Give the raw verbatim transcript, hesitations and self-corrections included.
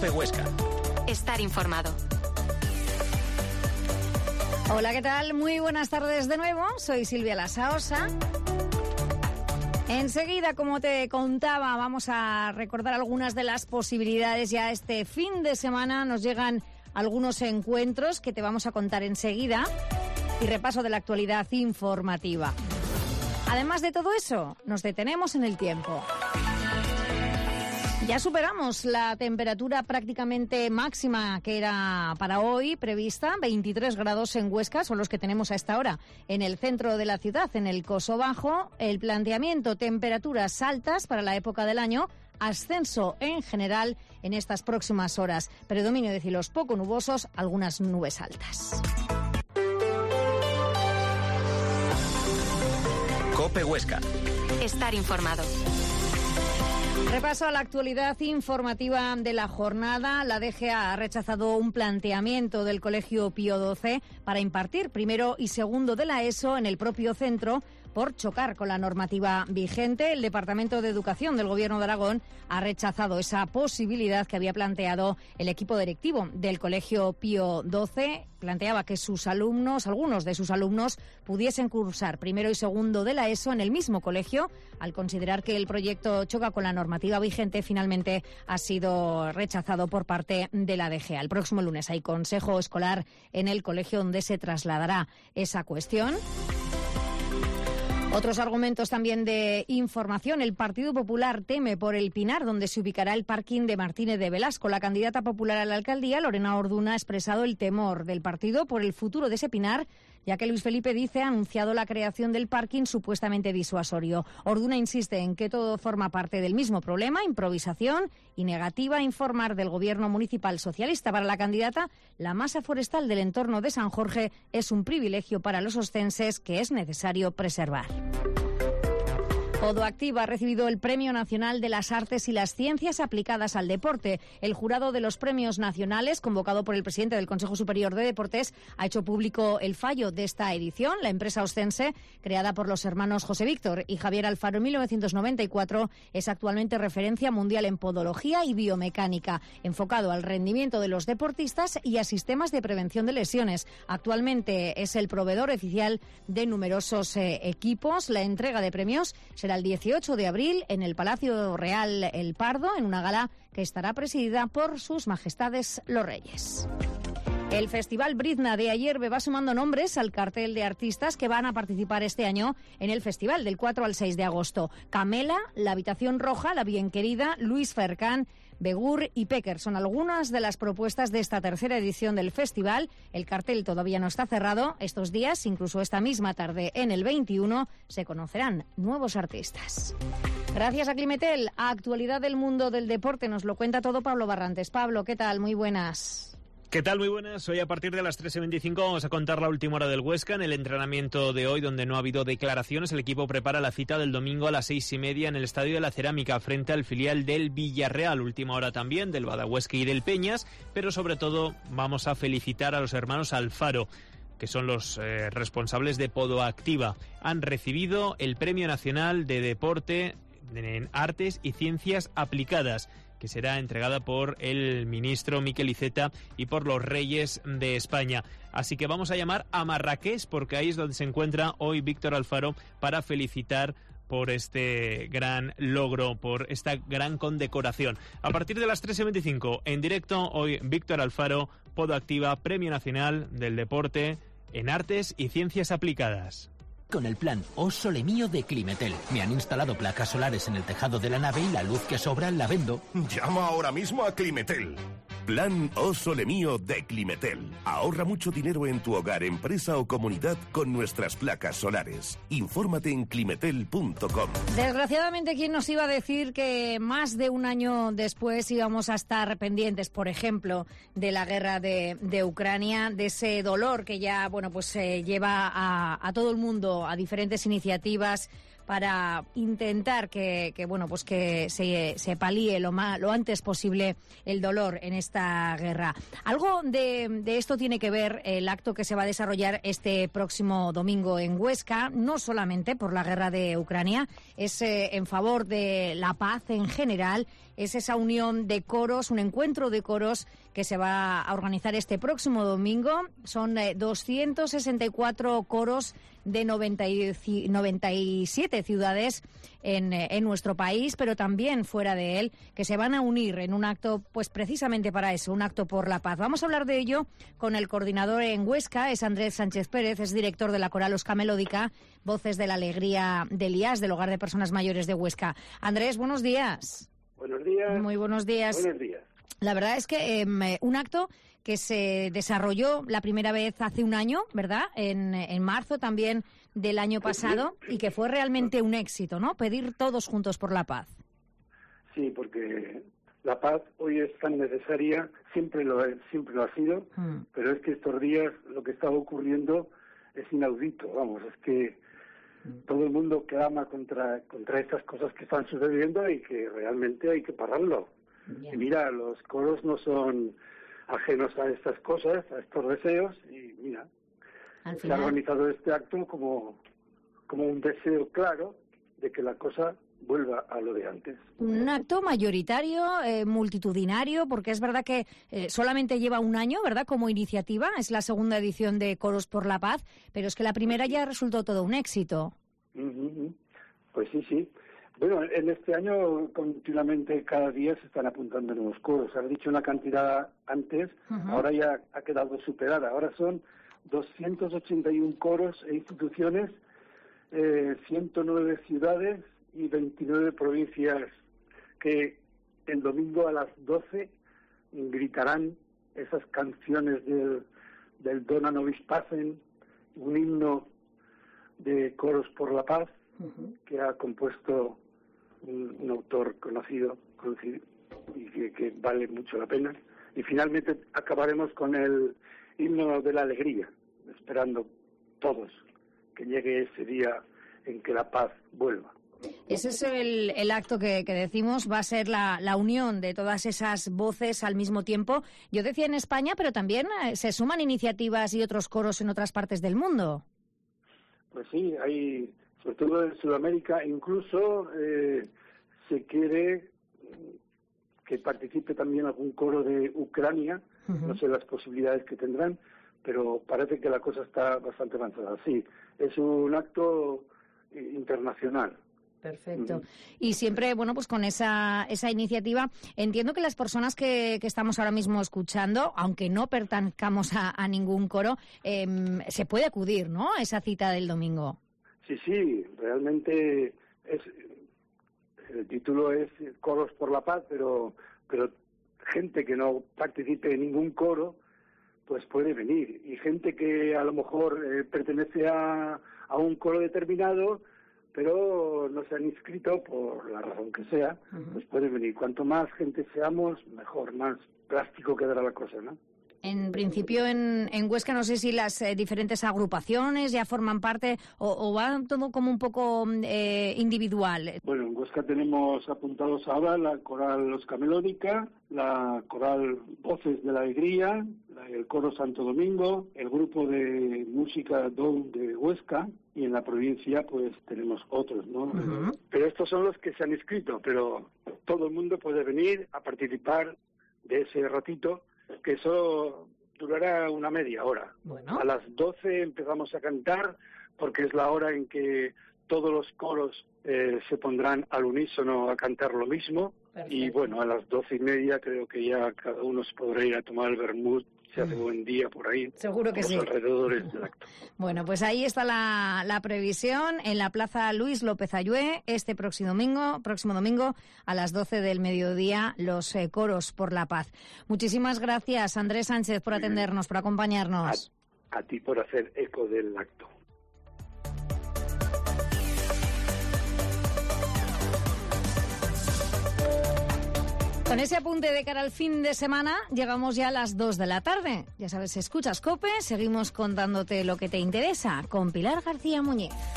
COPE Huesca. Estar informado. Hola, ¿qué tal? Muy buenas tardes de nuevo. Soy Silvia Lasaosa. Enseguida, como te contaba, vamos a recordar algunas de las posibilidades. Ya este fin de semana nos llegan algunos encuentros que te vamos a contar enseguida y repaso de la actualidad informativa. Además de todo eso, nos detenemos en el tiempo. Ya superamos la temperatura prácticamente máxima que era para hoy prevista, veintitrés grados en Huesca, son los que tenemos a esta hora en el centro de la ciudad, en el Coso Bajo. El planteamiento, temperaturas altas para la época del año, ascenso en general en estas próximas horas, predominio de cielos poco nubosos, algunas nubes altas. COPE Huesca. Estar informado. Repaso a la actualidad informativa de la jornada. La D G A ha rechazado un planteamiento del Colegio Pío doce para impartir primero y segundo de la ESO en el propio centro por chocar con la normativa vigente. El Departamento de Educación del Gobierno de Aragón ha rechazado esa posibilidad que había planteado el equipo directivo del Colegio Pío doce. Planteaba que sus alumnos, algunos de sus alumnos, pudiesen cursar primero y segundo de la ESO en el mismo colegio. Al considerar que el proyecto choca con la normativa vigente, finalmente ha sido rechazado por parte de la D G A. El próximo lunes hay consejo escolar en el colegio donde se trasladará esa cuestión. Otros argumentos también de información. El Partido Popular teme por el Pinar, donde se ubicará el parking de Martínez de Velasco. La candidata popular a la alcaldía, Lorena Orduna, ha expresado el temor del partido por el futuro de ese Pinar, ya que Luis Felipe Dice ha anunciado la creación del parking supuestamente disuasorio. Orduna insiste en que todo forma parte del mismo problema, improvisación y negativa a informar del gobierno municipal socialista. Para la candidata, la masa forestal del entorno de San Jorge es un privilegio para los ostenses que es necesario preservar. Podoactiva ha recibido el Premio Nacional de las Artes y las Ciencias aplicadas al deporte. El jurado de los premios nacionales, convocado por el presidente del Consejo Superior de Deportes, ha hecho público el fallo de esta edición. La empresa ostense, creada por los hermanos José Víctor y Javier Alfaro en mil novecientos noventa y cuatro, es actualmente referencia mundial en podología y biomecánica, enfocado al rendimiento de los deportistas y a sistemas de prevención de lesiones. Actualmente es el proveedor oficial de numerosos eh, equipos. La entrega de premios será el dieciocho de abril en el Palacio Real El Pardo, en una gala que estará presidida por sus majestades los reyes. El Festival Brizna de Ayerbe va sumando nombres al cartel de artistas que van a participar este año en el festival del cuatro al seis de agosto. Camela, La Habitación Roja, La Bien Querida, Luis Fercán, Begur y Pecker son algunas de las propuestas de esta tercera edición del festival. El cartel todavía no está cerrado. Estos días, incluso esta misma tarde en el veintiuno, se conocerán nuevos artistas. Gracias a Climetel, a actualidad del mundo del deporte nos lo cuenta todo Pablo Barrantes. Pablo, ¿qué tal? Muy buenas. ¿Qué tal? Muy buenas. Hoy a partir de las trece veinticinco vamos a contar la última hora del Huesca. En el entrenamiento de hoy, donde no ha habido declaraciones, el equipo prepara la cita del domingo a las seis y media en el Estadio de la Cerámica frente al filial del Villarreal. Última hora también del Badahuesque y del Peñas, pero sobre todo vamos a felicitar a los hermanos Alfaro, que son los eh, responsables de Podoactiva. Han recibido el Premio Nacional de Deporte en Artes y Ciencias Aplicadas, que será entregada por el ministro Miquel Iceta y por los Reyes de España. Así que vamos a llamar a Marrakech, porque ahí es donde se encuentra hoy Víctor Alfaro para felicitar por este gran logro, por esta gran condecoración. A partir de las trece veinticinco, en directo, hoy Víctor Alfaro, Podoactiva, Premio Nacional del Deporte en Artes y Ciencias Aplicadas. Con el plan O Sole Mío de Climetel. Me han instalado placas solares en el tejado de la nave y la luz que sobra la vendo. Llama ahora mismo a Climetel. Plan O Sole Mío de Climetel. Ahorra mucho dinero en tu hogar, empresa o comunidad con nuestras placas solares. Infórmate en climetel punto com. Desgraciadamente, ¿quién nos iba a decir que más de un año después íbamos a estar pendientes, por ejemplo, de la guerra de, de Ucrania, de ese dolor que ya, bueno, pues se eh, lleva a, a todo el mundo, a diferentes iniciativas para intentar que, que bueno, pues que se, se palíe lo, más, lo antes posible el dolor en esta guerra. Algo de, de esto tiene que ver el acto que se va a desarrollar este próximo domingo en Huesca, no solamente por la guerra de Ucrania, es eh, en favor de la paz en general. Es esa unión de coros, un encuentro de coros que se va a organizar este próximo domingo. Son eh, doscientos sesenta y cuatro coros de noventa y siete ciudades en, eh, en nuestro país, pero también fuera de él, que se van a unir en un acto, pues precisamente para eso, un acto por la paz. Vamos a hablar de ello con el coordinador en Huesca, es Andrés Sánchez Pérez, es director de la coral Osca Melódica, Voces de la Alegría del I A S, del Hogar de Personas Mayores de Huesca. Andrés, buenos días. Buenos días. Muy buenos días. Buenos días. La verdad es que eh, un acto que se desarrolló la primera vez hace un año, ¿verdad? En, en marzo también del año pasado, y que fue realmente un éxito, ¿no? Pedir todos juntos por la paz. Sí, porque la paz hoy es tan necesaria, siempre lo, es, siempre lo ha sido, mm. pero es que estos días lo que está ocurriendo es inaudito, vamos, es que todo el mundo clama contra contra estas cosas que están sucediendo y que realmente hay que pararlo. Yeah. Y mira, los coros no son ajenos a estas cosas, a estos deseos, y mira, Al se final... ha organizado este acto como, como un deseo claro de que la cosa vuelva a lo de antes. Un acto mayoritario, eh, multitudinario, porque es verdad que eh, solamente lleva un año, ¿verdad?, como iniciativa, es la segunda edición de Coros por la Paz, pero es que la primera ya resultó todo un éxito. Uh-huh. Pues sí, sí. Bueno, en este año continuamente cada día se están apuntando nuevos coros. Has dicho una cantidad antes, uh-huh. ahora ya ha quedado superada. Ahora son doscientos ochenta y uno coros e instituciones, eh, ciento nueve ciudades y veintinueve provincias que el domingo a las doce gritarán esas canciones del, del Dona Nobis Pacem, un himno de Coros por la Paz, uh-huh. que ha compuesto un, un autor conocido, conocido y que, que vale mucho la pena. Y finalmente acabaremos con el himno de la alegría, esperando todos que llegue ese día en que la paz vuelva. Ese es el, el acto que, que decimos, va a ser la, la unión de todas esas voces al mismo tiempo. Yo decía en España, pero también eh, se suman iniciativas y otros coros en otras partes del mundo. Pues sí, hay, sobre todo en Sudamérica, incluso eh, se quiere que participe también algún coro de Ucrania, uh-huh. no sé las posibilidades que tendrán, pero parece que la cosa está bastante avanzada. Sí, es un acto internacional. Perfecto. Uh-huh. Y siempre, bueno, pues con esa esa iniciativa, entiendo que las personas que, que estamos ahora mismo escuchando, aunque no pertenezcamos a, a ningún coro, eh, se puede acudir, ¿no?, a esa cita del domingo. Sí, sí, realmente es el título es Coros por la Paz, pero pero gente que no participe en ningún coro, pues puede venir. Y gente que a lo mejor eh, pertenece a, a un coro determinado, pero no se han inscrito por la razón que sea, uh-huh. pues puede venir. Cuanto más gente seamos, mejor, más plástico quedará la cosa, ¿no? En principio, en, en Huesca, no sé si las eh, diferentes agrupaciones ya forman parte o, o va todo como un poco eh, individual. Bueno, en Huesca tenemos apuntados ahora la coral Osca Melódica, la coral Voces de la Alegría, la, el coro Santo Domingo, el grupo de música D O U de Huesca, y en la provincia pues tenemos otros, ¿no? Uh-huh. Pero estos son los que se han inscrito, pero todo el mundo puede venir a participar de ese ratito, que eso durará una media hora. Bueno. A las doce empezamos a cantar, porque es la hora en que todos los coros eh, se pondrán al unísono a cantar lo mismo. Perfecto. Y bueno, a las doce y media creo que ya cada uno se podrá ir a tomar el vermut. Se hace buen día por ahí. Seguro que sí. Los alrededores del acto. Bueno, pues ahí está la, la previsión en la Plaza Luis López Ayué este próximo domingo, próximo domingo a las doce del mediodía, los eh, Coros por la Paz. Muchísimas gracias, Andrés Sánchez, por atendernos, por acompañarnos. A, a ti por hacer eco del acto. Con ese apunte de cara al fin de semana, llegamos ya a las dos de la tarde. Ya sabes, escuchas COPE, seguimos contándote lo que te interesa con Pilar García Muñiz.